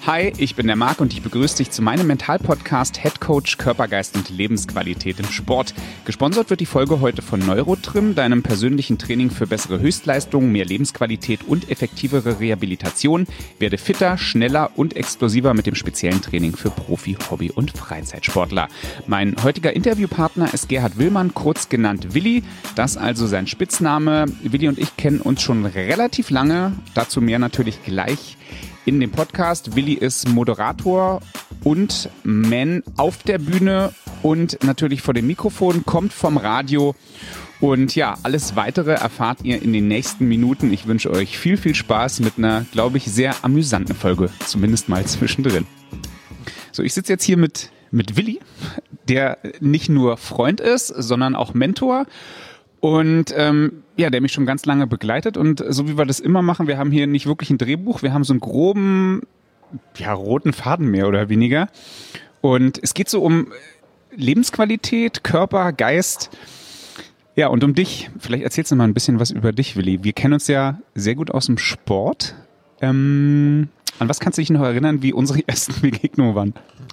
Hi, ich bin der Marc und ich begrüße dich zu meinem Mental-Podcast Head Coach Körper, Geist und Lebensqualität im Sport. Gesponsert wird die Folge heute von Neurotrim, deinem persönlichen Training für bessere Höchstleistung, mehr Lebensqualität und effektivere Rehabilitation. Werde fitter, schneller und explosiver mit dem speziellen Training für Profi-, Hobby- und Freizeitsportler. Mein heutiger Interviewpartner ist Gerhard Willmann, kurz genannt Willi. Das ist also sein Spitzname. Willi und ich kennen uns schon relativ lange, dazu mehr natürlich gleich in dem Podcast. Willi ist Moderator und Man auf der Bühne und natürlich vor dem Mikrofon, kommt vom Radio. Und ja, alles Weitere erfahrt ihr in den nächsten Minuten. Ich wünsche euch viel, viel Spaß mit einer, glaube ich, sehr amüsanten Folge, zumindest mal zwischendrin. So, ich sitze jetzt hier mit Willi, der nicht nur Freund ist, sondern auch Mentor. Und der mich schon ganz lange begleitet, und so wie wir das immer machen, wir haben hier nicht wirklich ein Drehbuch, wir haben so einen groben, roten Faden mehr oder weniger, und es geht so um Lebensqualität, Körper, Geist, ja, und um dich. Vielleicht erzählst du mal ein bisschen was über dich, Willi. Wir kennen uns ja sehr gut aus dem Sport. An was kannst du dich noch erinnern, wie unsere ersten Begegnungen waren?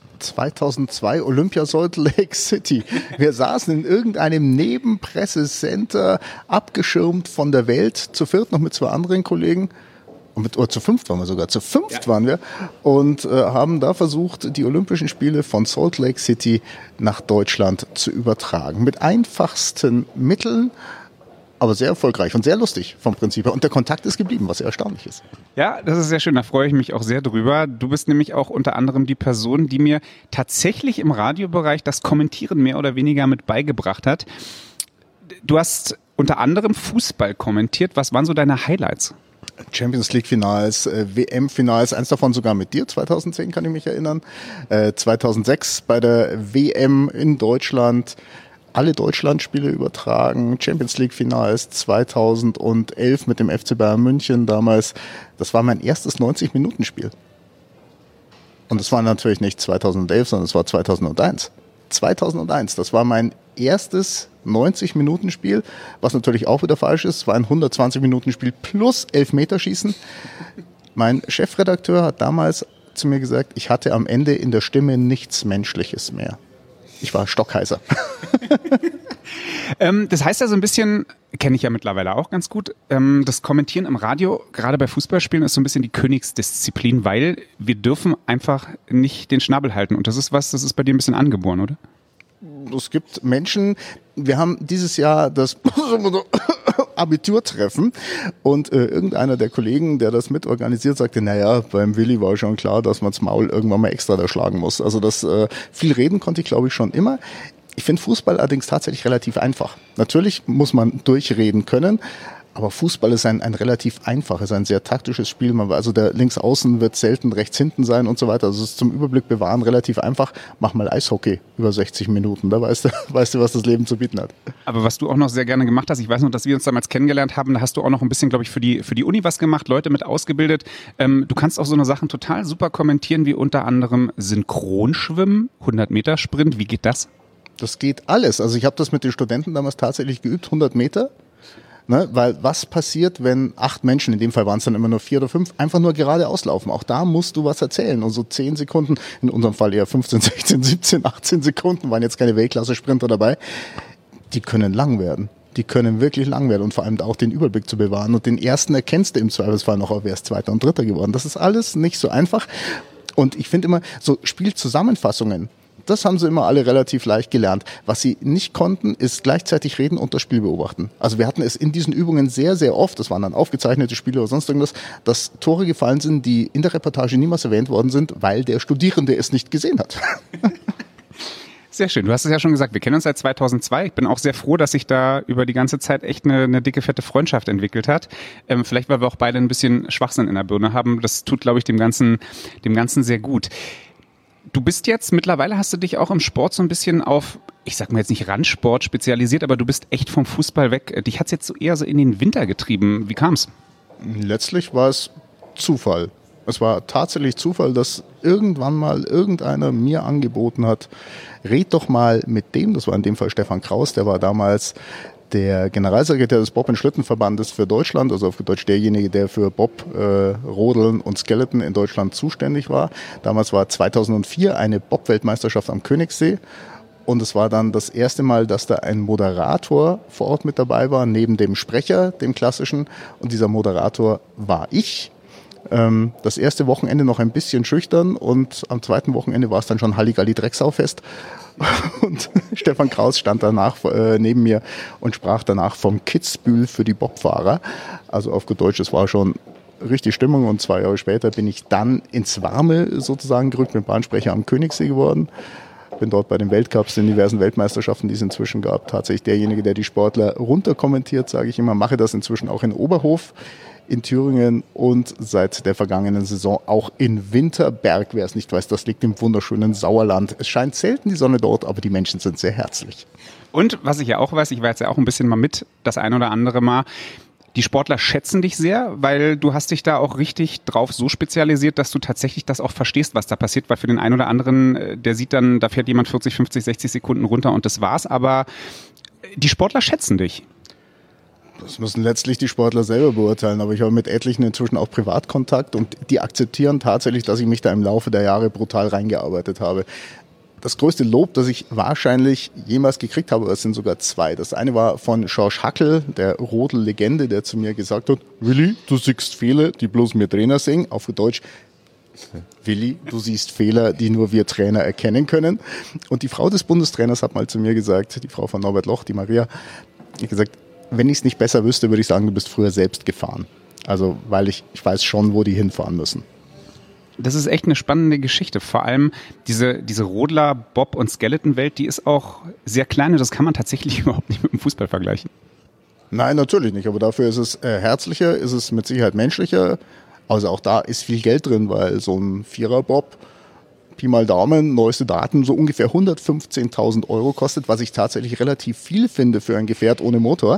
2002 Olympia Salt Lake City. Wir saßen in irgendeinem Nebenpressecenter, abgeschirmt von der Welt, zu viert noch mit zwei anderen Kollegen. Oder zu fünft waren wir sogar. Zu fünft waren wir. Und haben da versucht, die Olympischen Spiele von Salt Lake City nach Deutschland zu übertragen. Mit einfachsten Mitteln, aber sehr erfolgreich und sehr lustig vom Prinzip her. Und der Kontakt ist geblieben, was sehr erstaunlich ist. Ja, das ist sehr schön, da freue ich mich auch sehr drüber. Du bist nämlich auch unter anderem die Person, die mir tatsächlich im Radiobereich das Kommentieren mehr oder weniger mit beigebracht hat. Du hast unter anderem Fußball kommentiert. Was waren so deine Highlights? Champions League Finals, WM Finals, eins davon sogar mit dir, 2010 kann ich mich erinnern. 2006 bei der WM in Deutschland. Alle Deutschlandspiele übertragen, Champions League Finals 2011 mit dem FC Bayern München damals. Das war mein erstes 90-Minuten-Spiel. Und das war natürlich nicht 2011, sondern es war 2001. 2001, das war mein erstes 90-Minuten-Spiel, was natürlich auch wieder falsch ist. Es war ein 120-Minuten-Spiel plus Elfmeterschießen. Mein Chefredakteur hat damals zu mir gesagt, ich hatte am Ende in der Stimme nichts Menschliches mehr. Ich war stockheiser. Das heißt ja so ein bisschen, kenne ich ja mittlerweile auch ganz gut, das Kommentieren im Radio, gerade bei Fußballspielen, ist so ein bisschen die Königsdisziplin, weil wir dürfen einfach nicht den Schnabel halten. Und das ist bei dir ein bisschen angeboren, oder? Es gibt Menschen, wir haben dieses Jahr das Abiturtreffen, und irgendeiner der Kollegen, der das mitorganisiert, sagte, naja, beim Willi war schon klar, dass man das Maul irgendwann mal extra da schlagen muss. Also das viel reden konnte ich, glaube ich, schon immer. Ich finde Fußball allerdings tatsächlich relativ einfach. Natürlich muss man durchreden können, aber Fußball ist ein relativ einfaches, ein sehr taktisches Spiel. Also der Linksaußen wird selten rechts hinten sein und so weiter. Also es ist zum Überblick bewahren relativ einfach. Mach mal Eishockey über 60 Minuten, da weißt du, was das Leben zu bieten hat. Aber was du auch noch sehr gerne gemacht hast, ich weiß noch, dass wir uns damals kennengelernt haben, da hast du auch noch ein bisschen, glaube ich, für die Uni was gemacht, Leute mit ausgebildet. Du kannst auch so eine Sachen total super kommentieren, wie unter anderem Synchronschwimmen, 100-Meter-Sprint. Wie geht das? Das geht alles. Also ich habe das mit den Studenten damals tatsächlich geübt, 100 Meter. Ne, weil was passiert, wenn 8 Menschen, in dem Fall waren es dann immer nur 4 oder 5, einfach nur geradeaus laufen? Auch da musst du was erzählen. Und so 10 Sekunden, in unserem Fall eher 15, 16, 17, 18 Sekunden, waren jetzt keine Weltklasse-Sprinter dabei, die können lang werden. Die können wirklich lang werden, und vor allem auch den Überblick zu bewahren. Und den ersten erkennst du im Zweifelsfall noch, wer ist Zweiter und Dritter geworden. Das ist alles nicht so einfach. Und ich finde immer, so Spielzusammenfassungen, das haben sie immer alle relativ leicht gelernt. Was sie nicht konnten, ist gleichzeitig reden und das Spiel beobachten. Also wir hatten es in diesen Übungen sehr, sehr oft, das waren dann aufgezeichnete Spiele oder sonst irgendwas, dass Tore gefallen sind, die in der Reportage niemals erwähnt worden sind, weil der Studierende es nicht gesehen hat. Sehr schön. Du hast es ja schon gesagt, wir kennen uns seit 2002. Ich bin auch sehr froh, dass sich da über die ganze Zeit echt eine dicke, fette Freundschaft entwickelt hat. Vielleicht, weil wir auch beide ein bisschen Schwachsinn in der Birne haben. Das tut, glaube ich, dem Ganzen sehr gut. Du bist jetzt, mittlerweile hast du dich auch im Sport so ein bisschen auf, ich sag mal jetzt nicht Randsport spezialisiert, aber du bist echt vom Fußball weg. Dich hat's jetzt so eher so in den Winter getrieben. Wie kam's? Letztlich war es Zufall. Es war tatsächlich Zufall, dass irgendwann mal irgendeiner mir angeboten hat, red doch mal mit dem, das war in dem Fall Stefan Kraus, der war damals der Generalsekretär des Bob- und Schlittenverbandes für Deutschland, also auf Deutsch derjenige, der für Bob, Rodeln und Skeleton in Deutschland zuständig war. Damals war 2004 eine Bob-Weltmeisterschaft am Königssee. Und es war dann das erste Mal, dass da ein Moderator vor Ort mit dabei war, neben dem Sprecher, dem klassischen. Und dieser Moderator war ich. Das erste Wochenende noch ein bisschen schüchtern und am zweiten Wochenende war es dann schon Halligalli-Drecksau-Fest. Und Stefan Kraus stand danach neben mir und sprach danach vom Kitzbühel für die Bobfahrer. Also auf gut Deutsch, es war schon richtig Stimmung und 2 Jahre später bin ich dann ins Warme sozusagen gerückt, mit Bahnsprecher am Königssee geworden. Bin dort bei den Weltcups, den diversen Weltmeisterschaften, die es inzwischen gab, tatsächlich derjenige, der die Sportler runterkommentiert, sage ich immer, mache das inzwischen auch in Oberhof in Thüringen und seit der vergangenen Saison auch in Winterberg. Wer es nicht weiß, das liegt im wunderschönen Sauerland. Es scheint selten die Sonne dort, aber die Menschen sind sehr herzlich. Und was ich ja auch weiß, ich war jetzt ja auch ein bisschen mal mit, das ein oder andere Mal, die Sportler schätzen dich sehr, weil du hast dich da auch richtig drauf so spezialisiert, dass du tatsächlich das auch verstehst, was da passiert, weil für den einen oder anderen, der sieht dann, da fährt jemand 40, 50, 60 Sekunden runter und das war's, aber die Sportler schätzen dich. Das müssen letztlich die Sportler selber beurteilen, aber ich habe mit etlichen inzwischen auch Privatkontakt und die akzeptieren tatsächlich, dass ich mich da im Laufe der Jahre brutal reingearbeitet habe. Das größte Lob, das ich wahrscheinlich jemals gekriegt habe, das sind sogar 2. Das eine war von George Hackel, der Rodel-Legende, der zu mir gesagt hat, Willi, du siehst Fehler, die bloß wir Trainer sehen. Auf Deutsch, Willi, du siehst Fehler, die nur wir Trainer erkennen können. Und die Frau des Bundestrainers hat mal zu mir gesagt, die Frau von Norbert Loch, die Maria, hat gesagt, wenn ich es nicht besser wüsste, würde ich sagen, du bist früher selbst gefahren. Also, weil ich weiß schon, wo die hinfahren müssen. Das ist echt eine spannende Geschichte. Vor allem diese Rodler, Bob- und Skeleton-Welt, die ist auch sehr klein und das kann man tatsächlich überhaupt nicht mit dem Fußball vergleichen. Nein, natürlich nicht. Aber dafür ist es herzlicher, ist es mit Sicherheit menschlicher. Also auch da ist viel Geld drin, weil so ein Vierer-Bob, Pi mal Daumen, neueste Daten, so ungefähr 115.000 € kostet, was ich tatsächlich relativ viel finde für ein Gefährt ohne Motor.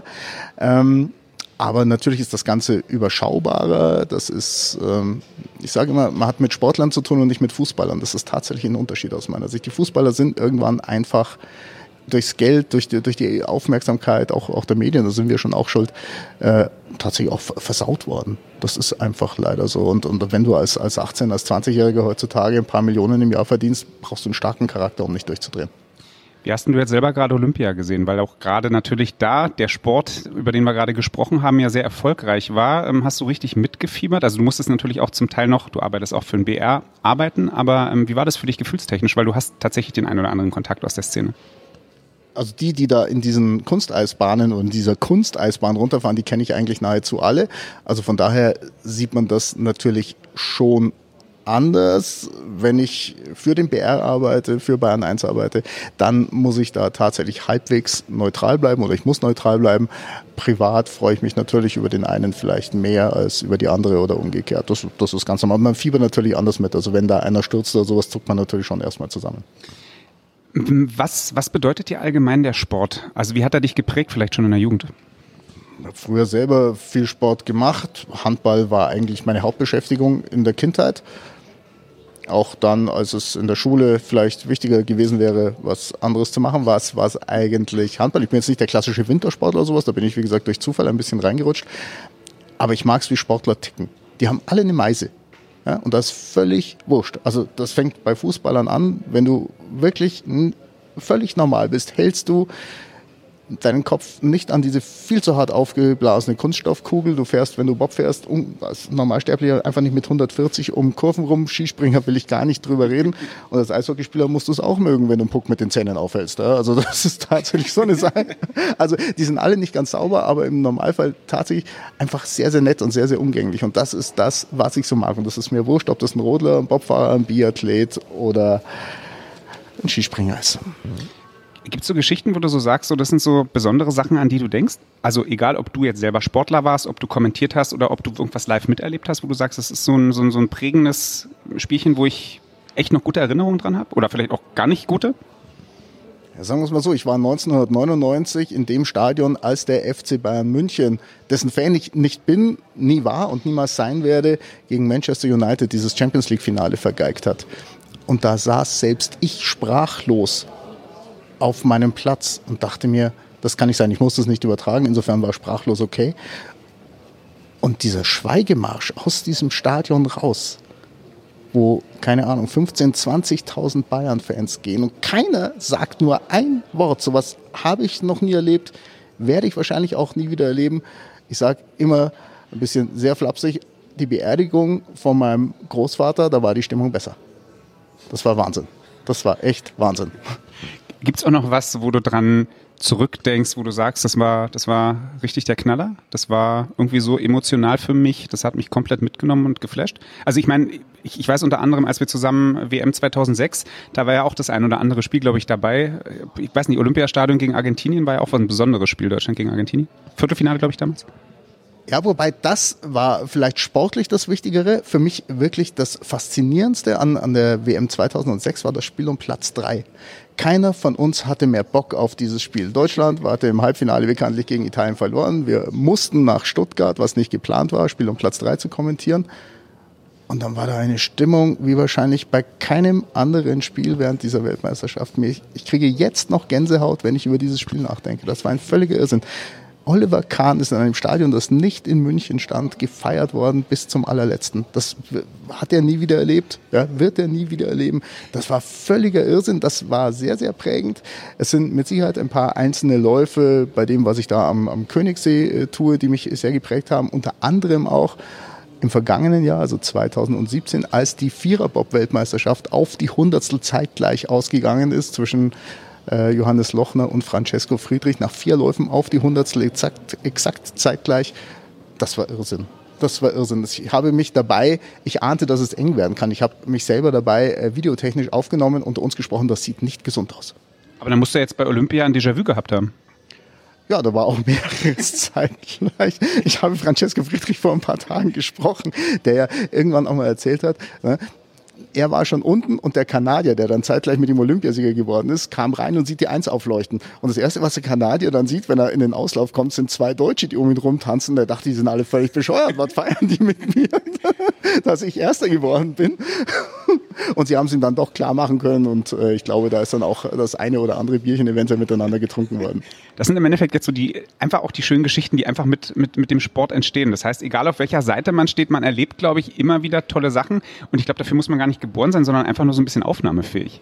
Aber natürlich ist das Ganze überschaubarer. Das ist, ich sage immer, man hat mit Sportlern zu tun und nicht mit Fußballern. Das ist tatsächlich ein Unterschied aus meiner Sicht. Die Fußballer sind irgendwann einfach durchs Geld, durch die Aufmerksamkeit auch der Medien, da sind wir schon auch schuld, tatsächlich auch versaut worden. Das ist einfach leider so. Und wenn du als 18-, als 20-Jähriger heutzutage ein paar Millionen im Jahr verdienst, brauchst du einen starken Charakter, um nicht durchzudrehen. Wie hast du jetzt selber gerade Olympia gesehen? Weil auch gerade natürlich da der Sport, über den wir gerade gesprochen haben, ja sehr erfolgreich war. Hast du richtig mitgefiebert? Also du musstest natürlich auch zum Teil noch, du arbeitest auch für den BR, arbeiten, aber wie war das für dich gefühlstechnisch? Weil du hast tatsächlich den einen oder anderen Kontakt aus der Szene. Also die da in diesen Kunsteisbahnen und in dieser Kunsteisbahn runterfahren, die kenne ich eigentlich nahezu alle. Also von daher sieht man das natürlich schon anders. Wenn ich für den BR arbeite, für Bayern 1 arbeite, dann muss ich da tatsächlich halbwegs neutral bleiben oder ich muss neutral bleiben. Privat freue ich mich natürlich über den einen vielleicht mehr als über die andere oder umgekehrt. Das ist ganz normal. Man fiebert natürlich anders mit. Also wenn da einer stürzt oder sowas, zuckt man natürlich schon erstmal zusammen. Was bedeutet dir allgemein der Sport? Also wie hat er dich geprägt, vielleicht schon in der Jugend? Ich habe früher selber viel Sport gemacht. Handball war eigentlich meine Hauptbeschäftigung in der Kindheit. Auch dann, als es in der Schule vielleicht wichtiger gewesen wäre, was anderes zu machen, war es eigentlich Handball. Ich bin jetzt nicht der klassische Wintersportler oder sowas, da bin ich, wie gesagt, durch Zufall ein bisschen reingerutscht. Aber ich mag es, wie Sportler ticken. Die haben alle eine Meise. Ja, und das ist völlig wurscht. Also das fängt bei Fußballern an, wenn du wirklich völlig normal bist, hältst du deinen Kopf nicht an diese viel zu hart aufgeblasene Kunststoffkugel. Du fährst, wenn du Bob fährst, als Normalsterblicher einfach nicht mit 140 um Kurven rum. Skispringer will ich gar nicht drüber reden. Und als Eishockeyspieler musst du es auch mögen, wenn du einen Puck mit den Zähnen aufhältst. Ja? Also das ist tatsächlich so eine Sache. Also die sind alle nicht ganz sauber, aber im Normalfall tatsächlich einfach sehr, sehr nett und sehr, sehr umgänglich. Und das ist das, was ich so mag. Und das ist mir wurscht, ob das ein Rodler, ein Bobfahrer, ein Biathlet oder ein Skispringer ist. Gibt es so Geschichten, wo du so sagst, so, das sind so besondere Sachen, an die du denkst? Also egal, ob du jetzt selber Sportler warst, ob du kommentiert hast oder ob du irgendwas live miterlebt hast, wo du sagst, das ist so ein prägendes Spielchen, wo ich echt noch gute Erinnerungen dran habe? Oder vielleicht auch gar nicht gute? Ja, sagen wir es mal so, ich war 1999 in dem Stadion, als der FC Bayern München, dessen Fan ich nicht bin, nie war und niemals sein werde, gegen Manchester United dieses Champions-League-Finale vergeigt hat. Und da saß selbst ich sprachlos auf meinem Platz und dachte mir, Das kann nicht sein, ich muss das nicht übertragen, insofern war sprachlos okay. Und dieser Schweigemarsch aus diesem Stadion raus, wo, keine Ahnung, 15.000, 20.000 Bayern-Fans gehen und keiner sagt nur ein Wort. Sowas habe ich noch nie erlebt, werde ich wahrscheinlich auch nie wieder erleben. Ich sage immer ein bisschen sehr flapsig, die Beerdigung von meinem Großvater, da war die Stimmung besser. Das war Wahnsinn. Das war echt Wahnsinn. Gibt es auch noch was, wo du dran zurückdenkst, wo du sagst, das war richtig der Knaller? Das war irgendwie so emotional für mich, das hat mich komplett mitgenommen und geflasht. Also ich meine, ich weiß unter anderem, als wir zusammen WM 2006, da war ja auch das ein oder andere Spiel, glaube ich, dabei. Ich weiß nicht, Olympiastadion gegen Argentinien war ja auch ein besonderes Spiel, Deutschland gegen Argentinien. Viertelfinale, glaube ich, damals. Ja, wobei das war vielleicht sportlich das Wichtigere. Für mich wirklich das Faszinierendste an der WM 2006 war das Spiel um Platz 3. Keiner von uns hatte mehr Bock auf dieses Spiel. Deutschland hatte im Halbfinale bekanntlich gegen Italien verloren. Wir mussten nach Stuttgart, was nicht geplant war, Spiel um Platz 3 zu kommentieren. Und dann war da eine Stimmung wie wahrscheinlich bei keinem anderen Spiel während dieser Weltmeisterschaft. Ich kriege jetzt noch Gänsehaut, wenn ich über dieses Spiel nachdenke. Das war ein völliger Irrsinn. Oliver Kahn ist in einem Stadion, das nicht in München stand, gefeiert worden bis zum allerletzten. Das hat er nie wieder erlebt, ja, wird er nie wieder erleben. Das war völliger Irrsinn, das war sehr, sehr prägend. Es sind mit Sicherheit ein paar einzelne Läufe bei dem, was ich da am Königssee tue, die mich sehr geprägt haben. Unter anderem auch im vergangenen Jahr, also 2017, als die Vierer-Bob-Weltmeisterschaft auf die Hundertstel zeitgleich ausgegangen ist zwischen Johannes Lochner und Francesco Friedrich nach 4 Läufen auf die Hundertstel exakt zeitgleich. Das war Irrsinn. Das war Irrsinn. Ich habe mich dabei, ich ahnte, dass es eng werden kann. Ich habe mich selber dabei videotechnisch aufgenommen, unter uns gesprochen, das sieht nicht gesund aus. Aber dann musst du jetzt bei Olympia ein Déjà-vu gehabt haben. Ja, da war auch mehreres zeitgleich. Ich habe Francesco Friedrich vor ein paar Tagen gesprochen, der ja irgendwann auch mal erzählt hat, ne? Er war schon unten und der Kanadier, der dann zeitgleich mit dem Olympiasieger geworden ist, kam rein und sieht die 1 aufleuchten. Und das Erste, was der Kanadier dann sieht, wenn er in den Auslauf kommt, sind 2 Deutsche, die um ihn rumtanzen. Der dachte, die sind alle völlig bescheuert. Was feiern die mit mir, dass ich Erster geworden bin? Und sie haben es ihm dann doch klar machen können. Und ich glaube, da ist dann auch das eine oder andere Bierchen eventuell miteinander getrunken worden. Das sind im Endeffekt jetzt so einfach auch die schönen Geschichten, die einfach mit dem Sport entstehen. Das heißt, egal auf welcher Seite man steht, man erlebt, glaube ich, immer wieder tolle Sachen. Und ich glaube, dafür muss man gar nicht geboren sein, sondern einfach nur so ein bisschen aufnahmefähig.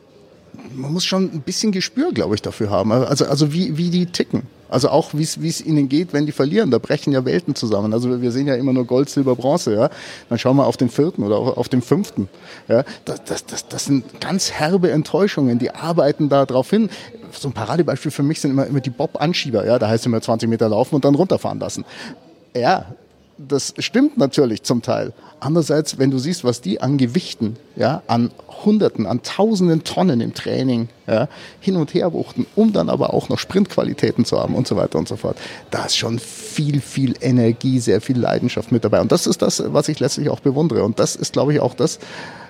Man muss schon ein bisschen Gespür, glaube ich, dafür haben. Also wie die ticken. Also auch, wie es ihnen geht, wenn die verlieren. Da brechen ja Welten zusammen. Also wir sehen ja immer nur Gold, Silber, Bronze. Ja? Dann schauen wir auf den 4. oder auf den 5. Ja? Das sind ganz herbe Enttäuschungen. Die arbeiten da drauf hin. So ein Paradebeispiel für mich sind immer die Bob-Anschieber. Ja? Da heißt es immer 20 Meter laufen und dann runterfahren lassen. Ja, das stimmt natürlich zum Teil. Andererseits, wenn du siehst, was die an Gewichten, ja, an Hunderten, an Tausenden Tonnen im Training, ja, hin und her wuchten, um dann aber auch noch Sprintqualitäten zu haben und so weiter und so fort, da ist schon viel Energie, sehr viel Leidenschaft mit dabei. Und das ist das, was ich letztlich auch bewundere. Und das ist, glaube ich, auch das,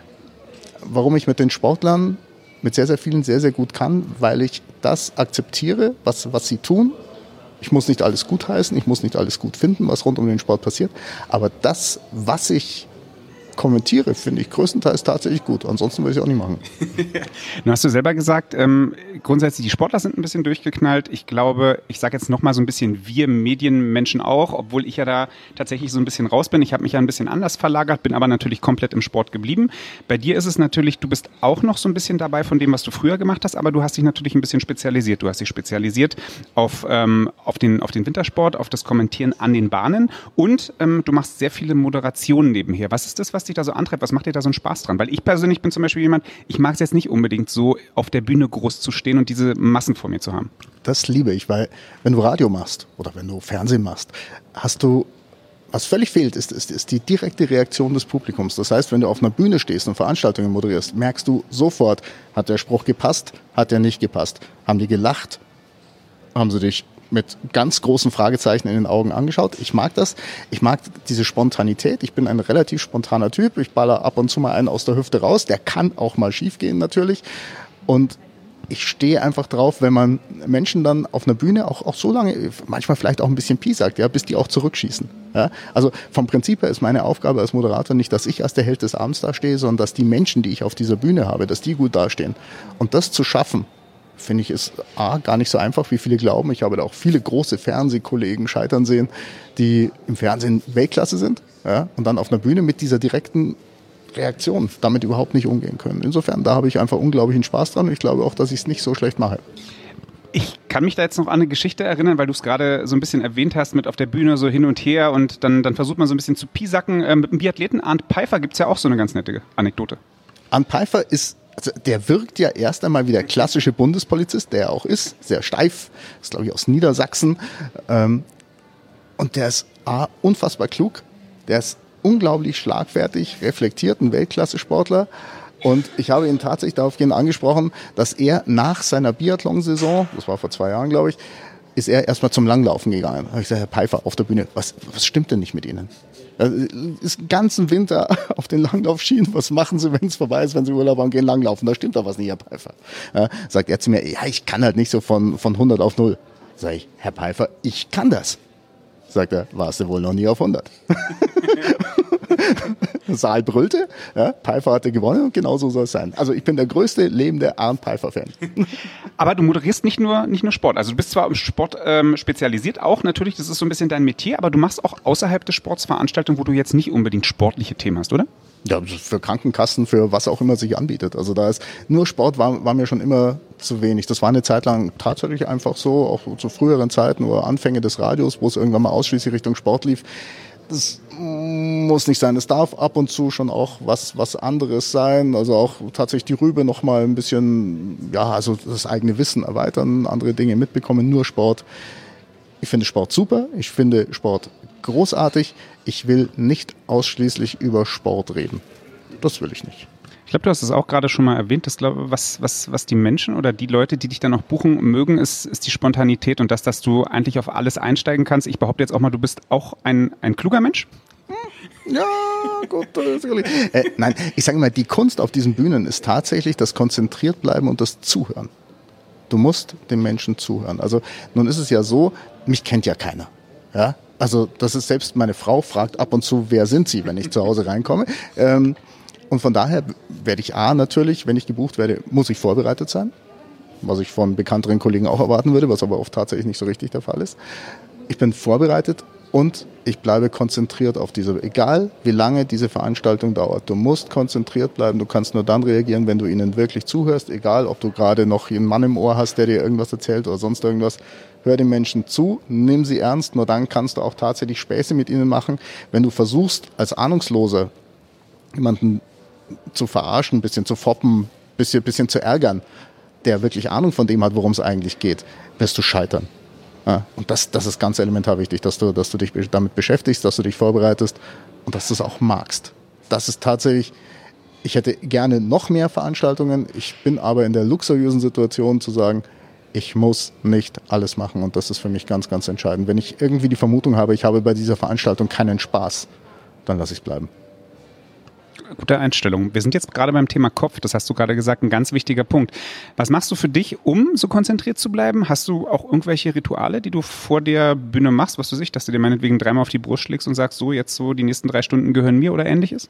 warum ich mit den Sportlern, mit sehr, sehr vielen sehr, sehr gut kann, weil ich das akzeptiere, was sie tun. Ich muss nicht alles gutheißen, ich muss nicht alles gut finden, was rund um den Sport passiert. Aber das, was ich kommentiere, finde ich größtenteils tatsächlich gut. Ansonsten würde ich es auch nicht machen. Nun hast du selber gesagt, grundsätzlich die Sportler sind ein bisschen durchgeknallt. Ich glaube, ich sage jetzt nochmal so ein bisschen wir Medienmenschen auch, obwohl ich ja da tatsächlich so ein bisschen raus bin. Ich habe mich ja ein bisschen anders verlagert, bin aber natürlich komplett im Sport geblieben. Bei dir ist es natürlich, du bist auch noch so ein bisschen dabei von dem, was du früher gemacht hast, aber du hast dich natürlich ein bisschen spezialisiert. Du hast dich spezialisiert auf den Wintersport, auf das Kommentieren an den Bahnen und du machst sehr viele Moderationen nebenher. Was ist das, was dich da so antreibt? Was macht dir da so einen Spaß dran? Weil ich persönlich bin zum Beispiel jemand, ich mag es jetzt nicht unbedingt so auf der Bühne groß zu stehen und diese Massen vor mir zu haben. Das liebe ich, weil wenn du Radio machst oder wenn du Fernsehen machst, hast du, was völlig fehlt, ist die direkte Reaktion des Publikums. Das heißt, wenn du auf einer Bühne stehst und Veranstaltungen moderierst, merkst du sofort, hat der Spruch gepasst, hat der nicht gepasst? Haben die gelacht? Haben sie dich mit ganz großen Fragezeichen in den Augen angeschaut? Ich mag das. Ich mag diese Spontanität. Ich bin ein relativ spontaner Typ. Ich baller ab und zu mal einen aus der Hüfte raus. Der kann auch mal schief gehen natürlich. Und ich stehe einfach drauf, wenn man Menschen dann auf einer Bühne auch so lange, manchmal vielleicht auch ein bisschen piesackt, ja, bis die auch zurückschießen. Ja? Also vom Prinzip her ist meine Aufgabe als Moderator nicht, dass ich als der Held des Abends dastehe, sondern dass die Menschen, die ich auf dieser Bühne habe, dass die gut dastehen. Und das zu schaffen, finde ich, ist gar nicht so einfach, wie viele glauben. Ich habe da auch viele große Fernsehkollegen scheitern sehen, die im Fernsehen Weltklasse sind, ja, und dann auf einer Bühne mit dieser direkten Reaktion damit überhaupt nicht umgehen können. Insofern, da habe ich einfach unglaublichen Spaß dran und ich glaube auch, dass ich es nicht so schlecht mache. Ich kann mich da jetzt noch an eine Geschichte erinnern, weil du es gerade so ein bisschen erwähnt hast, mit auf der Bühne so hin und her und dann versucht man so ein bisschen zu piesacken. Mit dem Biathleten Arndt Pfeiffer gibt es ja auch so eine ganz nette Anekdote. Arndt Pfeiffer der wirkt ja erst einmal wie der klassische Bundespolizist, der er auch ist, sehr steif, ist glaube ich aus Niedersachsen. Und der ist unfassbar klug, der ist unglaublich schlagfertig, reflektiert, ein Weltklasse-Sportler. Und ich habe ihn tatsächlich daraufhin angesprochen, dass er nach seiner Biathlon-Saison, das war vor 2 Jahren, glaube ich, ist er erstmal zum Langlaufen gegangen. Da habe ich gesagt, Herr Pfeiffer, auf der Bühne, was stimmt denn nicht mit Ihnen? Ist den ganzen Winter auf den Langlaufschienen, was machen Sie, wenn es vorbei ist, wenn Sie Urlaub haben, gehen langlaufen? Da stimmt doch was nicht, Herr Pfeiffer. Sagt er zu mir, ja, ich kann halt nicht so von 100 auf 0. Sag ich, Herr Pfeiffer, ich kann das. Sagt er, warst du wohl noch nie auf 100. Saal brüllte, ja, Pfeiffer hatte gewonnen und genau so soll es sein. Also ich bin der größte lebende Arndt Pfeiffer-Fan. Aber du moderierst nicht nur Sport. Also du bist zwar im Sport spezialisiert auch natürlich, das ist so ein bisschen dein Metier, aber du machst auch außerhalb des Sports Veranstaltungen, wo du jetzt nicht unbedingt sportliche Themen hast, oder? Ja, für Krankenkassen, für was auch immer sich anbietet. Also da ist nur Sport war mir schon immer zu wenig. Das war eine Zeit lang tatsächlich einfach so, auch zu früheren Zeiten oder Anfänge des Radios, wo es irgendwann mal ausschließlich Richtung Sport lief. Das muss nicht sein. Es darf ab und zu schon auch was anderes sein. Also auch tatsächlich die Rübe noch mal ein bisschen, ja, also das eigene Wissen erweitern, andere Dinge mitbekommen, nur Sport. Ich finde Sport super. Ich finde Sport großartig. Ich will nicht ausschließlich über Sport reden. Das will ich nicht. Ich glaube, du hast es auch gerade schon mal erwähnt, dass, was die Menschen oder die Leute, die dich dann auch buchen mögen, ist die Spontanität und dass du eigentlich auf alles einsteigen kannst. Ich behaupte jetzt auch mal, du bist auch ein kluger Mensch. Ja, gut. Nein, ich sage mal, die Kunst auf diesen Bühnen ist tatsächlich das Konzentriertbleiben und das Zuhören. Du musst dem Menschen zuhören. Also nun ist es ja so, mich kennt ja keiner. Ja? Also das ist, selbst meine Frau fragt ab und zu, wer sind Sie, wenn ich zu Hause reinkomme. Und von daher werde ich natürlich, wenn ich gebucht werde, muss ich vorbereitet sein. Was ich von bekannteren Kollegen auch erwarten würde, was aber oft tatsächlich nicht so richtig der Fall ist. Ich bin vorbereitet und ich bleibe konzentriert auf egal wie lange diese Veranstaltung dauert. Du musst konzentriert bleiben, du kannst nur dann reagieren, wenn du ihnen wirklich zuhörst, egal ob du gerade noch einen Mann im Ohr hast, der dir irgendwas erzählt oder sonst irgendwas. Hör den Menschen zu, nimm sie ernst, nur dann kannst du auch tatsächlich Späße mit ihnen machen. Wenn du versuchst, als Ahnungsloser jemanden zu verarschen, ein bisschen zu foppen, ein bisschen zu ärgern, der wirklich Ahnung von dem hat, worum es eigentlich geht, wirst du scheitern. Ja, und das ist ganz elementar wichtig, dass du dich damit beschäftigst, dass du dich vorbereitest und dass du es auch magst. Das ist tatsächlich, ich hätte gerne noch mehr Veranstaltungen, ich bin aber in der luxuriösen Situation zu sagen, ich muss nicht alles machen und das ist für mich ganz, ganz entscheidend. Wenn ich irgendwie die Vermutung habe, ich habe bei dieser Veranstaltung keinen Spaß, dann lasse ich es bleiben. Gute Einstellung. Wir sind jetzt gerade beim Thema Kopf, das hast du gerade gesagt, ein ganz wichtiger Punkt. Was machst du für dich, um so konzentriert zu bleiben? Hast du auch irgendwelche Rituale, die du vor der Bühne machst, was du sich, dass du dir meinetwegen 3-mal auf die Brust schlägst und sagst, so jetzt so die nächsten 3 Stunden gehören mir oder ähnliches?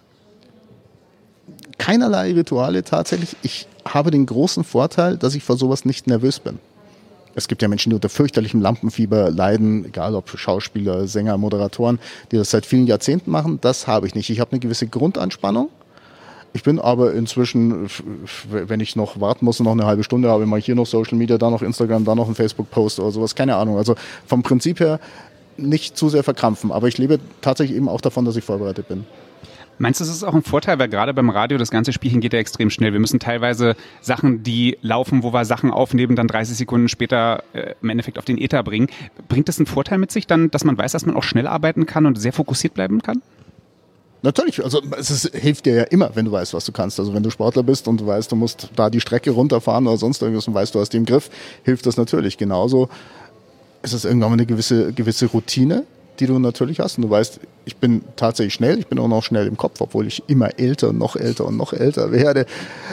Keinerlei Rituale tatsächlich. Ich habe den großen Vorteil, dass ich vor sowas nicht nervös bin. Es gibt ja Menschen, die unter fürchterlichem Lampenfieber leiden, egal ob Schauspieler, Sänger, Moderatoren, die das seit vielen Jahrzehnten machen. Das habe ich nicht. Ich habe eine gewisse Grundanspannung. Ich bin aber inzwischen, wenn ich noch warten muss und noch eine halbe Stunde habe, mache ich hier noch Social Media, da noch Instagram, da noch ein Facebook-Post oder sowas, keine Ahnung. Also vom Prinzip her nicht zu sehr verkrampfen. Aber ich lebe tatsächlich eben auch davon, dass ich vorbereitet bin. Meinst du, das ist auch ein Vorteil, weil gerade beim Radio das ganze Spielchen geht ja extrem schnell. Wir müssen teilweise Sachen, die laufen, wo wir Sachen aufnehmen, dann 30 Sekunden später im Endeffekt auf den Äther bringen. Bringt das einen Vorteil mit sich dann, dass man weiß, dass man auch schnell arbeiten kann und sehr fokussiert bleiben kann? Natürlich, also hilft dir ja immer, wenn du weißt, was du kannst. Also wenn du Sportler bist und du weißt, du musst da die Strecke runterfahren oder sonst irgendwas und weißt, du hast die im Griff, hilft das natürlich. Genauso ist es irgendwann eine gewisse Routine, die du natürlich hast. Und du weißt, ich bin tatsächlich schnell, ich bin auch noch schnell im Kopf, obwohl ich immer älter und noch älter werde.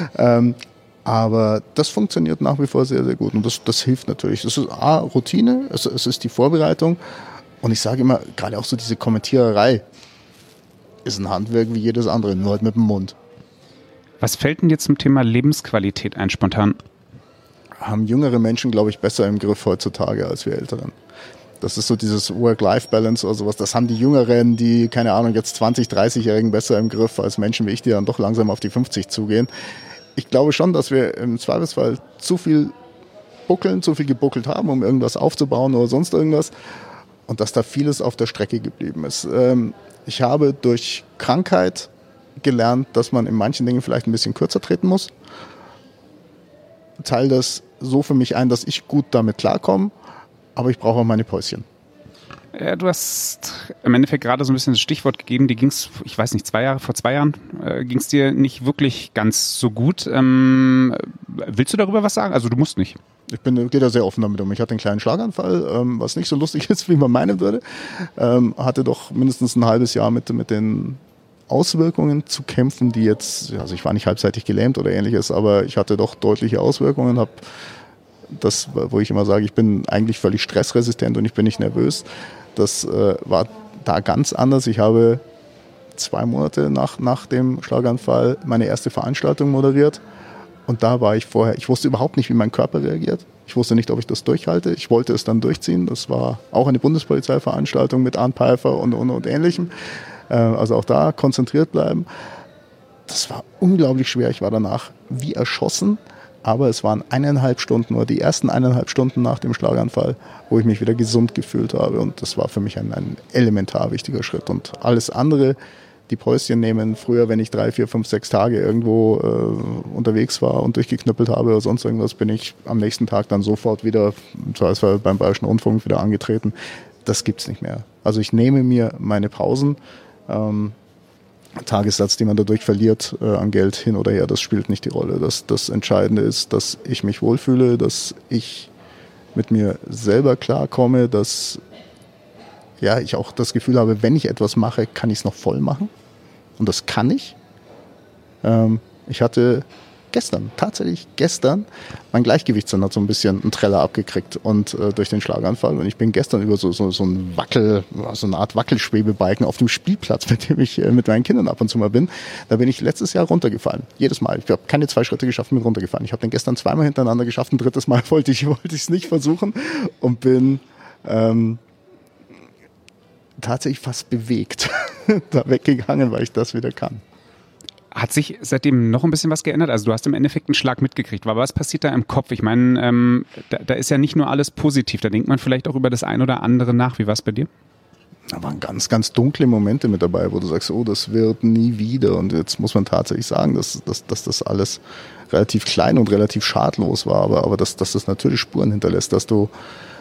Aber das funktioniert nach wie vor sehr, sehr gut. Und das hilft natürlich. Das ist Routine, es ist die Vorbereitung. Und ich sage immer, gerade auch so diese Kommentiererei ist ein Handwerk wie jedes andere, nur halt mit dem Mund. Was fällt denn dir zum Thema Lebensqualität ein, spontan? haben jüngere Menschen, glaube ich, besser im Griff heutzutage als wir Älteren. Das ist so dieses Work-Life-Balance oder sowas. Das haben die Jüngeren, die, keine Ahnung, jetzt 20-, 30-Jährigen besser im Griff als Menschen wie ich, die dann doch langsam auf die 50 zugehen. Ich glaube schon, dass wir im Zweifelsfall zu viel gebuckelt haben, um irgendwas aufzubauen oder sonst irgendwas. Und dass da vieles auf der Strecke geblieben ist. Ich habe durch Krankheit gelernt, dass man in manchen Dingen vielleicht ein bisschen kürzer treten muss. Teile das so für mich ein, dass ich gut damit klarkomme, aber ich brauche auch meine Päuschen. Ja, du hast im Endeffekt gerade so ein bisschen das Stichwort gegeben, die ging es, ich weiß nicht, vor 2 Jahren ging es dir nicht wirklich ganz so gut. Willst du darüber was sagen? Also du musst nicht. Ich gehe da sehr offen damit um. Ich hatte einen kleinen Schlaganfall, was nicht so lustig ist, wie man meinen würde. Hatte doch mindestens ein halbes Jahr mit den Auswirkungen zu kämpfen, die jetzt, also ich war nicht halbseitig gelähmt oder ähnliches, aber ich hatte doch deutliche Auswirkungen, habe das, wo ich immer sage, ich bin eigentlich völlig stressresistent und ich bin nicht nervös. Das war da ganz anders. Ich habe 2 Monate nach dem Schlaganfall meine erste Veranstaltung moderiert. Und da war ich vorher, ich wusste überhaupt nicht, wie mein Körper reagiert. Ich wusste nicht, ob ich das durchhalte. Ich wollte es dann durchziehen. Das war auch eine Bundespolizeiveranstaltung mit Arndt Pfeiffer und Ähnlichem. Also auch da konzentriert bleiben. Das war unglaublich schwer. Ich war danach wie erschossen. Aber es waren 1,5 Stunden oder die ersten 1,5 Stunden nach dem Schlaganfall, wo ich mich wieder gesund gefühlt habe. Und das war für mich ein elementar wichtiger Schritt. Und alles andere, die Päuschen nehmen, früher, wenn ich 3, 4, 5, 6 Tage irgendwo unterwegs war und durchgeknüppelt habe oder sonst irgendwas, bin ich am nächsten Tag dann sofort wieder, das war beim Bayerischen Rundfunk, wieder angetreten. Das gibt's nicht mehr. Also ich nehme mir meine Pausen. Tagessatz, den man dadurch verliert an Geld hin oder her, das spielt nicht die Rolle. Das Entscheidende ist, dass ich mich wohlfühle, dass ich mit mir selber klarkomme, dass ich auch das Gefühl habe, wenn ich etwas mache, kann ich es noch voll machen. Und das kann ich. Ich hatte tatsächlich gestern, mein Gewichtssinn hat so ein bisschen einen Treller abgekriegt und durch den Schlaganfall. Und ich bin gestern über so eine Art Wackelschwebebalken auf dem Spielplatz, mit dem ich mit meinen Kindern ab und zu mal bin. Da bin ich letztes Jahr runtergefallen. Jedes Mal. Ich habe keine 2 Schritte geschafft, bin runtergefallen. Ich habe den gestern 2-mal hintereinander geschafft. Ein 3. Mal wollte ich es nicht versuchen und bin tatsächlich fast bewegt da weggegangen, weil ich das wieder kann. Hat sich seitdem noch ein bisschen was geändert? Also du hast im Endeffekt einen Schlag mitgekriegt. Aber was passiert da im Kopf? Ich meine, da ist ja nicht nur alles positiv. Da denkt man vielleicht auch über das ein oder andere nach. Wie war es bei dir? Da waren ganz, ganz dunkle Momente mit dabei, wo du sagst, oh, das wird nie wieder. Und jetzt muss man tatsächlich sagen, dass das alles relativ klein und relativ schadlos war. Aber dass das natürlich Spuren hinterlässt, dass du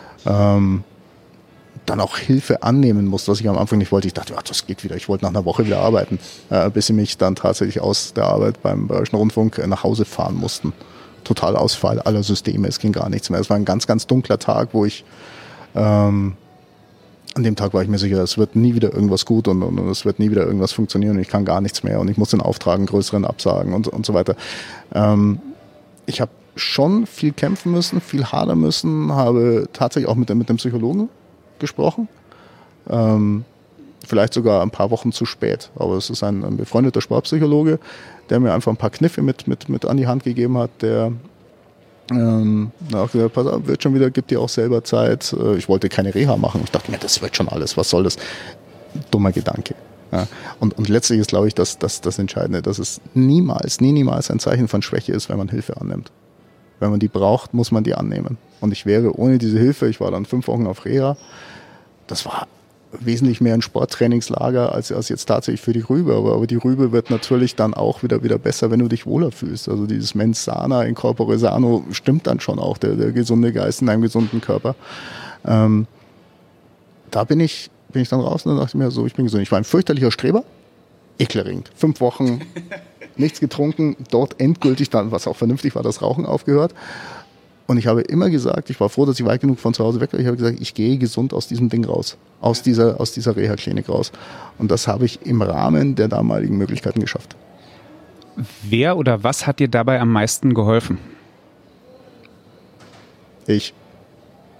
dann auch Hilfe annehmen musst, was ich am Anfang nicht wollte. Ich dachte, das geht wieder. Ich wollte nach einer Woche wieder arbeiten, bis sie mich dann tatsächlich aus der Arbeit beim Bayerischen Rundfunk nach Hause fahren mussten. Totalausfall aller Systeme, es ging gar nichts mehr. Es war ein ganz, ganz dunkler Tag, wo ich an dem Tag war ich mir sicher, es wird nie wieder irgendwas gut und es wird nie wieder irgendwas funktionieren und ich kann gar nichts mehr und ich muss den Auftrag einen größeren absagen und so weiter. Ich habe schon viel kämpfen müssen, viel hadern müssen, habe tatsächlich auch mit dem Psychologen gesprochen. Vielleicht sogar ein paar Wochen zu spät. Aber es ist ein befreundeter Sportpsychologe, der mir einfach ein paar Kniffe mit an die Hand gegeben hat, der auch gesagt, pass auf, wird schon wieder, gibt dir auch selber Zeit. Ich wollte keine Reha machen. Ich dachte mir, das wird schon alles, was soll das? Dummer Gedanke. Ja. Und letztlich ist, glaube ich, das Entscheidende, dass es niemals ein Zeichen von Schwäche ist, wenn man Hilfe annimmt. Wenn man die braucht, muss man die annehmen. Und ich wäre ohne diese Hilfe, ich war dann 5 Wochen auf Reha, das war wesentlich mehr ein Sporttrainingslager als jetzt tatsächlich für die Rübe. Aber die Rübe wird natürlich dann auch wieder besser, wenn du dich wohler fühlst. Also dieses Mens sana in corpore sano stimmt dann schon auch, der gesunde Geist in einem gesunden Körper. Da bin ich dann raus und dann dachte ich mir so, ich bin gesund. Ich war ein fürchterlicher Streber, ekelerregend. 5 Wochen nichts getrunken, dort endgültig dann, was auch vernünftig war, das Rauchen aufgehört. Und ich habe immer gesagt, ich war froh, dass ich weit genug von zu Hause weg war. Ich habe gesagt, ich gehe gesund aus diesem Ding raus, aus dieser Reha-Klinik raus. Und das habe ich im Rahmen der damaligen Möglichkeiten geschafft. Wer oder was hat dir dabei am meisten geholfen? Ich.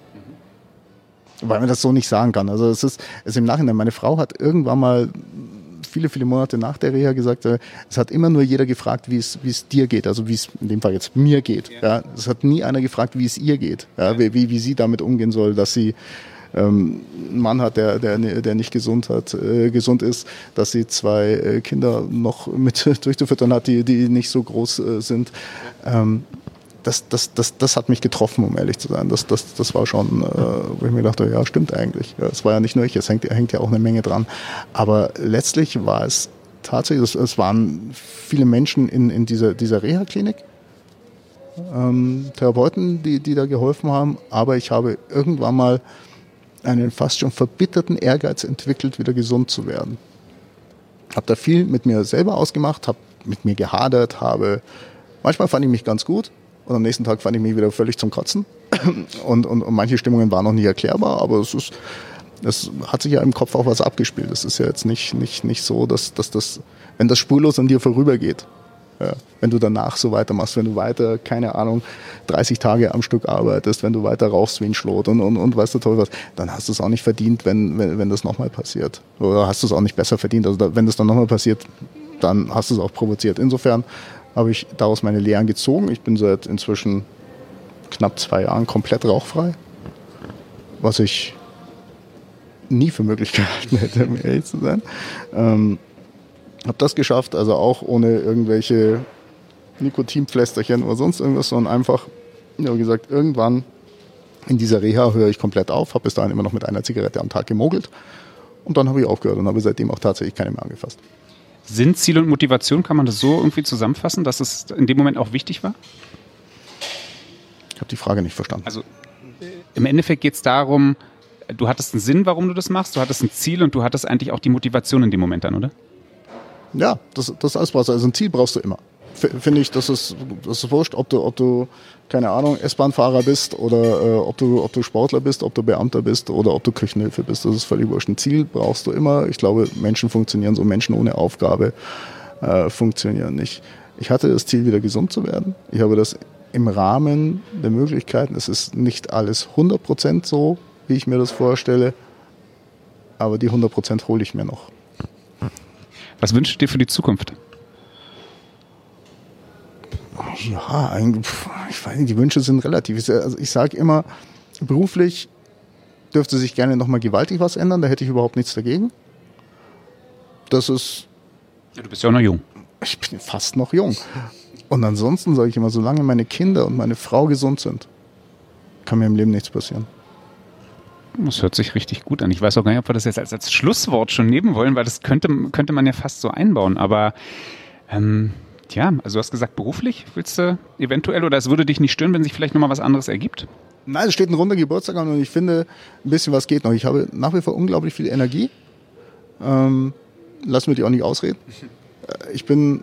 Weil man das so nicht sagen kann. Also es ist im Nachhinein, meine Frau hat irgendwann mal viele, viele Monate nach der Reha gesagt, es hat immer nur jeder gefragt, wie es dir geht, also wie es in dem Fall jetzt mir geht. Ja. Es hat nie einer gefragt, wie es ihr geht, wie sie damit umgehen soll, dass sie einen Mann hat, der nicht gesund ist, dass sie 2 Kinder noch mit durchzufüttern hat, die nicht so groß sind. Das hat mich getroffen, um ehrlich zu sein. Das war schon, wo ich mir dachte, ja, stimmt eigentlich. Es war ja nicht nur ich, es hängt ja auch eine Menge dran. Aber letztlich war es tatsächlich, es waren viele Menschen in dieser Reha-Klinik, Therapeuten, die da geholfen haben. Aber ich habe irgendwann mal einen fast schon verbitterten Ehrgeiz entwickelt, wieder gesund zu werden. Habe da viel mit mir selber ausgemacht, habe mit mir gehadert, manchmal fand ich mich ganz gut und am nächsten Tag fand ich mich wieder völlig zum Kotzen und manche Stimmungen waren noch nicht erklärbar, aber es hat sich ja im Kopf auch was abgespielt. Es ist ja jetzt nicht so, dass das, wenn das spurlos an dir vorübergeht, ja, wenn du danach so weitermachst, wenn du weiter, keine Ahnung, 30 Tage am Stück arbeitest, wenn du weiter rauchst wie ein Schlot und weißt du toll was, dann hast du es auch nicht verdient, wenn das nochmal passiert. Oder hast du es auch nicht besser verdient. Also wenn das dann nochmal passiert, dann hast du es auch provoziert. Insofern habe ich daraus meine Lehren gezogen. Ich bin seit inzwischen knapp 2 Jahren komplett rauchfrei, was ich nie für möglich gehalten hätte, um ehrlich zu sein. Habe das geschafft, also auch ohne irgendwelche Nikotinpflästerchen oder sonst irgendwas, sondern einfach, wie gesagt, irgendwann in dieser Reha höre ich komplett auf, habe bis dahin immer noch mit einer Zigarette am Tag gemogelt und dann habe ich aufgehört und habe seitdem auch tatsächlich keine mehr angefasst. Sind Ziel und Motivation, kann man das so irgendwie zusammenfassen, dass es in dem Moment auch wichtig war? Ich habe die Frage nicht verstanden. Also im Endeffekt geht es darum, du hattest einen Sinn, warum du das machst, du hattest ein Ziel und du hattest eigentlich auch die Motivation in dem Moment dann, oder? Ja, das alles brauchst du. Also ein Ziel brauchst du immer. Finde ich, das ist wurscht, ob du, keine Ahnung, S-Bahn-Fahrer bist oder ob du Sportler bist, ob du Beamter bist oder ob du Küchenhilfe bist. Das ist völlig wurscht. Ein Ziel brauchst du immer. Ich glaube, Menschen funktionieren so. Menschen ohne Aufgabe funktionieren nicht. Ich hatte das Ziel, wieder gesund zu werden. Ich habe das im Rahmen der Möglichkeiten. Es ist nicht alles 100% so, wie ich mir das vorstelle, aber die 100% hole ich mir noch. Was wünschst du dir für die Zukunft? Ja, ich weiß nicht, die Wünsche sind relativ. Also ich sage immer, beruflich dürfte sich gerne nochmal gewaltig was ändern, da hätte ich überhaupt nichts dagegen. Das ist... Ja, du bist ja auch noch jung. Ich bin fast noch jung. Und ansonsten sage ich immer, solange meine Kinder und meine Frau gesund sind, kann mir im Leben nichts passieren. Das hört sich richtig gut an. Ich weiß auch gar nicht, ob wir das jetzt als Schlusswort schon nehmen wollen, weil das könnte man ja fast so einbauen. Aber ja, also du hast gesagt, beruflich willst du eventuell, oder es würde dich nicht stören, wenn sich vielleicht nochmal was anderes ergibt? Nein, es steht ein runder Geburtstag an und ich finde, ein bisschen was geht noch. Ich habe nach wie vor unglaublich viel Energie. Lass mir die auch nicht ausreden. Ich bin,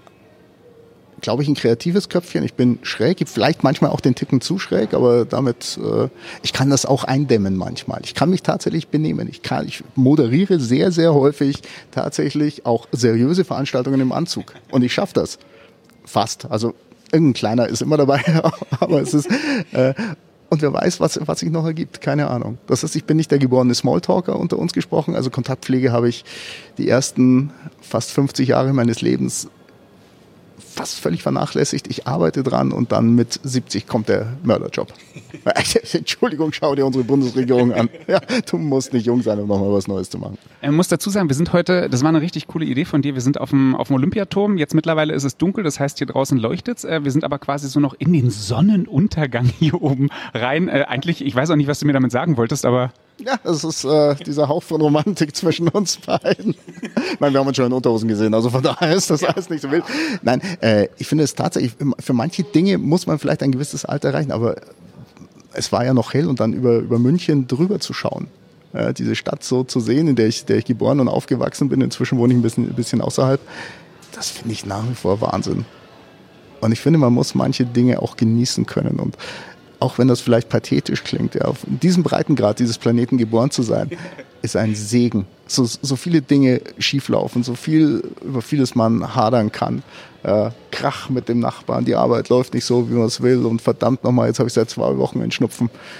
glaube ich, ein kreatives Köpfchen. Ich bin schräg, vielleicht manchmal auch den Ticken zu schräg, aber damit, ich kann das auch eindämmen manchmal. Ich kann mich tatsächlich benehmen. Ich moderiere sehr, sehr häufig tatsächlich auch seriöse Veranstaltungen im Anzug. Und ich schaffe das. Fast. Also irgendein kleiner ist immer dabei, aber es ist... Und wer weiß, was sich noch ergibt, keine Ahnung. Das heißt, ich bin nicht der geborene Smalltalker, unter uns gesprochen. Also Kontaktpflege habe ich die ersten fast 50 Jahre meines Lebens fast völlig vernachlässigt. Ich arbeite dran und dann mit 70 kommt der Mörderjob. Entschuldigung, schau dir unsere Bundesregierung an. Ja, du musst nicht jung sein, um nochmal was Neues zu machen. Ich muss dazu sagen, wir sind heute, das war eine richtig coole Idee von dir, wir sind auf dem Olympiaturm, jetzt mittlerweile ist es dunkel, das heißt hier draußen leuchtet's, wir sind aber quasi so noch in den Sonnenuntergang hier oben rein. Eigentlich, ich weiß auch nicht, was du mir damit sagen wolltest, aber... Ja, das ist dieser Hauch von Romantik zwischen uns beiden. Ich meine, wir haben uns schon in Unterhosen gesehen, also von daher ist das alles nicht so wild. Nein, ich finde es tatsächlich, für manche Dinge muss man vielleicht ein gewisses Alter erreichen, aber es war ja noch hell und dann über München drüber zu schauen. Diese Stadt so zu sehen, in der ich geboren und aufgewachsen bin, inzwischen wohne ich ein bisschen außerhalb, das finde ich nach wie vor Wahnsinn. Und ich finde, man muss manche Dinge auch genießen können und auch wenn das vielleicht pathetisch klingt, ja, auf diesem Breitengrad dieses Planeten geboren zu sein, ist ein Segen. So viele Dinge schieflaufen, über vieles man hadern kann. Krach mit dem Nachbarn, die Arbeit läuft nicht so, wie man es will und verdammt nochmal, jetzt habe ich seit 2 Wochen einen Schnupfen.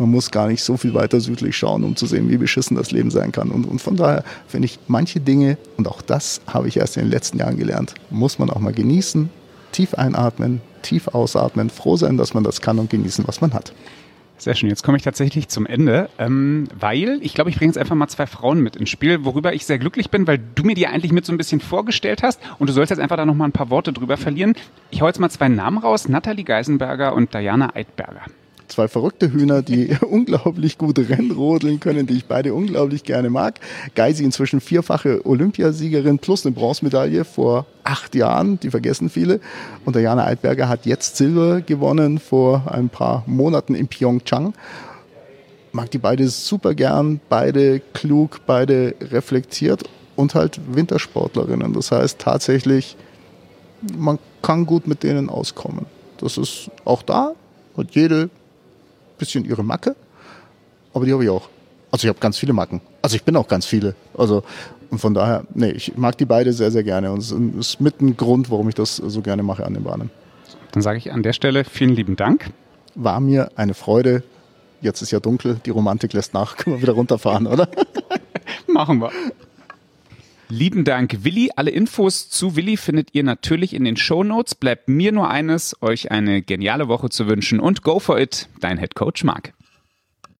Man muss gar nicht so viel weiter südlich schauen, um zu sehen, wie beschissen das Leben sein kann. Und von daher finde ich manche Dinge, und auch das habe ich erst in den letzten Jahren gelernt, muss man auch mal genießen, tief einatmen, tief ausatmen, froh sein, dass man das kann und genießen, was man hat. Sehr schön. Jetzt komme ich tatsächlich zum Ende, weil ich glaube, ich bringe jetzt einfach mal 2 Frauen mit ins Spiel, worüber ich sehr glücklich bin, weil du mir die eigentlich mit so ein bisschen vorgestellt hast und du sollst jetzt einfach da noch mal ein paar Worte drüber verlieren. Ich hau jetzt mal 2 Namen raus, Nathalie Geisenberger und Diana Eidberger. 2 verrückte Hühner, die unglaublich gut Rennrodeln können, die ich beide unglaublich gerne mag. Geisi inzwischen 4-fache Olympiasiegerin plus eine Bronzemedaille vor 8 Jahren, die vergessen viele. Und Diana Eidberger hat jetzt Silber gewonnen vor ein paar Monaten in Pyeongchang. Mag die beide super gern, beide klug, beide reflektiert und halt Wintersportlerinnen. Das heißt tatsächlich, man kann gut mit denen auskommen. Das ist auch da, hat jede bisschen ihre Macke, aber die habe ich auch. Also ich habe ganz viele Macken. Also ich bin auch ganz viele. Also und von daher, nee, ich mag die beide sehr, sehr gerne und es ist mit ein Grund, warum ich das so gerne mache an den Bahnen. Dann sage ich an der Stelle vielen lieben Dank. War mir eine Freude. Jetzt ist ja dunkel, die Romantik lässt nach. Können wir wieder runterfahren, oder? Machen wir. Lieben Dank, Willi. Alle Infos zu Willi findet ihr natürlich in den Shownotes. Bleibt mir nur eines, euch eine geniale Woche zu wünschen und go for it, dein Headcoach Marc.